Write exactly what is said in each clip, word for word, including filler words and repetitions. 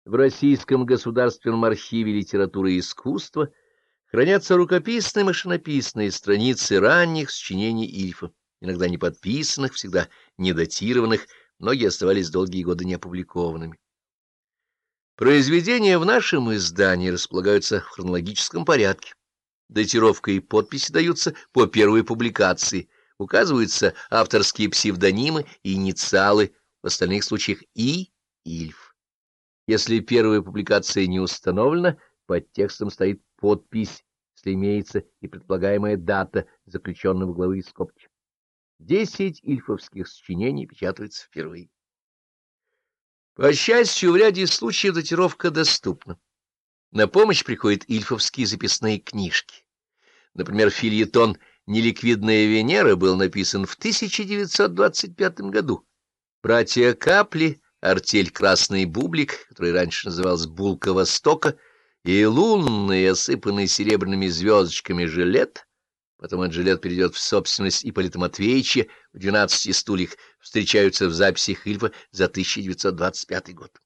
В Российском государственном архиве литературы и искусства хранятся рукописные и машинописные страницы ранних сочинений Ильфа, иногда не подписанных, всегда не датированных, многие оставались долгие годы неопубликованными. Произведения в нашем издании располагаются в хронологическом порядке. Датировка и подписи даются по первой публикации, указываются авторские псевдонимы и инициалы, в остальных случаях И. Ильф. Если первая публикация не установлена, под текстом стоит подпись, если имеется и предполагаемая дата заключенного главы и скобки. Десять ильфовских сочинений печатаются впервые. По счастью, в ряде случаев датировка доступна. На помощь приходят ильфовские записные книжки. Например, фельетон «Неликвидная Венера» был написан в тысяча девятьсот двадцать пятом году. Братья Капли, артель «Красный бублик», который раньше назывался «Булка Востока», и лунный, осыпанный серебряными звездочками жилет, потом этот жилет перейдет в собственность Ипполита Матвеевича в «Двенадцати стульях», встречаются в записях Ильфа за тысяча девятьсот двадцать пятый год.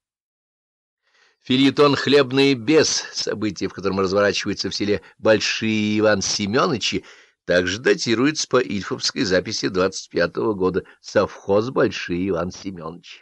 Фельетон «Хлебный бес», событие, в котором разворачивается в селе Большие Иван Семеновичи, также датируется по ильфовской записи двадцать пятого года, совхоз Большие Иван Семеновичи.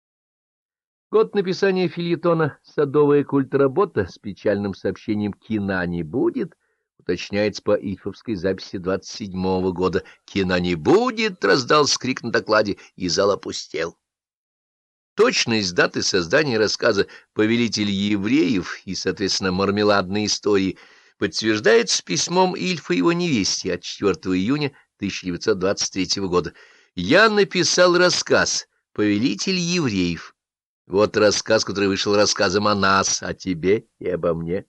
Год написания фельетона «Садовая культработа» с печальным сообщением «Кина не будет» уточняется по ильфовской записи двадцать седьмого года. «Кина не будет!» — раздался крик на докладе, и зал опустел. Точность даты создания рассказа «Повелитель евреев» и, соответственно, «Мармеладной истории» подтверждается письмом Ильфа его невесте от четвёртого июня тысяча девятьсот двадцать третьего года. «Я написал рассказ «Повелитель евреев». Вот рассказ, который вышел рассказом о нас, о тебе и обо мне».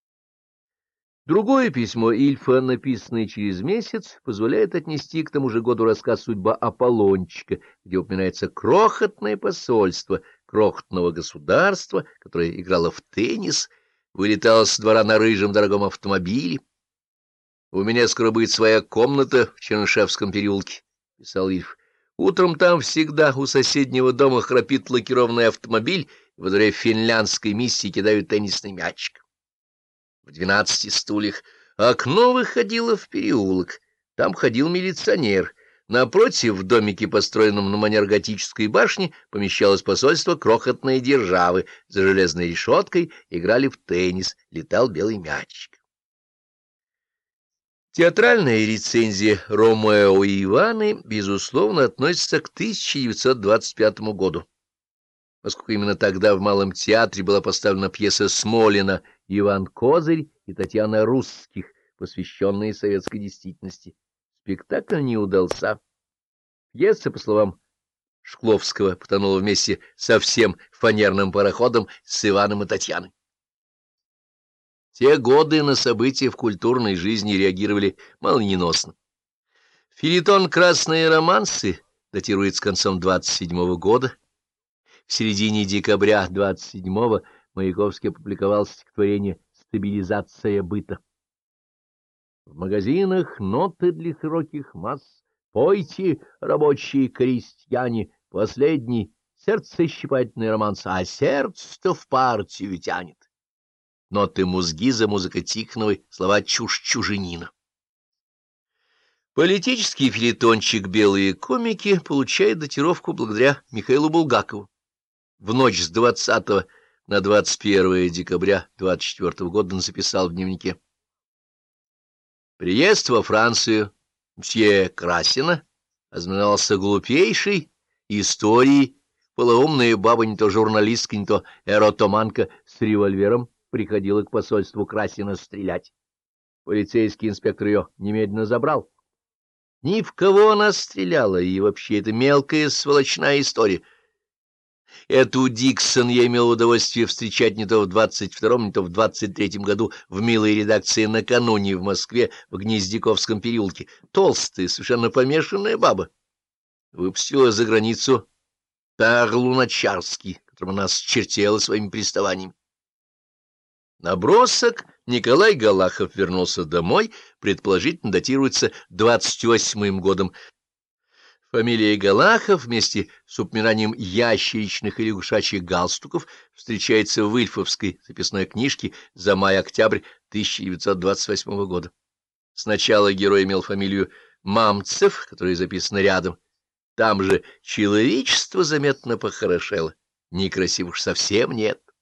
Другое письмо Ильфа, написанное через месяц, позволяет отнести к тому же году рассказ «Судьба Аполлончика», где упоминается крохотное посольство крохотного государства, которое играло в теннис, вылетало с двора на рыжем дорогом автомобиле. «У меня скоро будет своя комната в Чернышевском переулке», — писал Ильф. «Утром там всегда у соседнего дома храпит лакированный автомобиль, и во дворе финляндской миссии кидают теннисный мячик». В «Двенадцати стульях» окно выходило в переулок. Там ходил милиционер. Напротив, в домике, построенном на манер готической башни, помещалось посольство крохотной державы. За железной решеткой играли в теннис, летал белый мячик. Театральная рецензия «Ромео и Иваны» безусловно относится к тысяча девятьсот двадцать пятому году, поскольку именно тогда в Малом театре была поставлена пьеса Смолина «Иван Козырь» и Татьяна Русских, посвященные советской действительности. Спектакль не удался. Пьеса, по словам Шкловского, потонула вместе со всем фанерным пароходом с Иваном и Татьяной. Те годы на события в культурной жизни реагировали молниеносно. Фельетон «Красные романсы» датируется концом двадцать седьмого года. В середине декабря двадцать седьмого Маяковский опубликовал стихотворение «Стабилизация быта». В магазинах ноты для широких масс. Пойте, рабочие крестьяне, последний сердцещипательный романс, а сердце-то в партию тянет. Ноты Музгиза, музыка Тихоновой, слова «Чушь чуженина». Политический фельетончик «Белые комики» получает датировку благодаря Михаилу Булгакову. В ночь с двадцатого на двадцать первое декабря двадцать четвёртого года он записал в дневнике: «Приезд во Францию мсье Красина ознаменовался глупейшей историей. Полоумная баба, не то журналистка, не то эротоманка, с револьвером приходила к посольству Красина стрелять. Полицейский инспектор ее немедленно забрал. Ни в кого она стреляла, и вообще это мелкая сволочная история. Эту Диксон я имел удовольствие встречать не то в двадцать втором, не то в двадцать третьем году в милой редакции «Накануне» в Москве, в Гнездяковском переулке. Толстая, совершенно помешанная баба. Выпустила за границу Пер Луначарский, которым она счертела своими приставаниями. Набросок Николай Галахов вернулся домой, предположительно датируется двадцать восьмым годом. Фамилия Галахов вместе с упоминанием ящеричных или лягушачьих галстуков встречается в Ильфовской записной книжке за май-октябрь тысяча девятьсот двадцать восьмого года. Сначала герой имел фамилию Мамцев, которая записана рядом. Там же человечество заметно похорошело. Некрасивых совсем нет.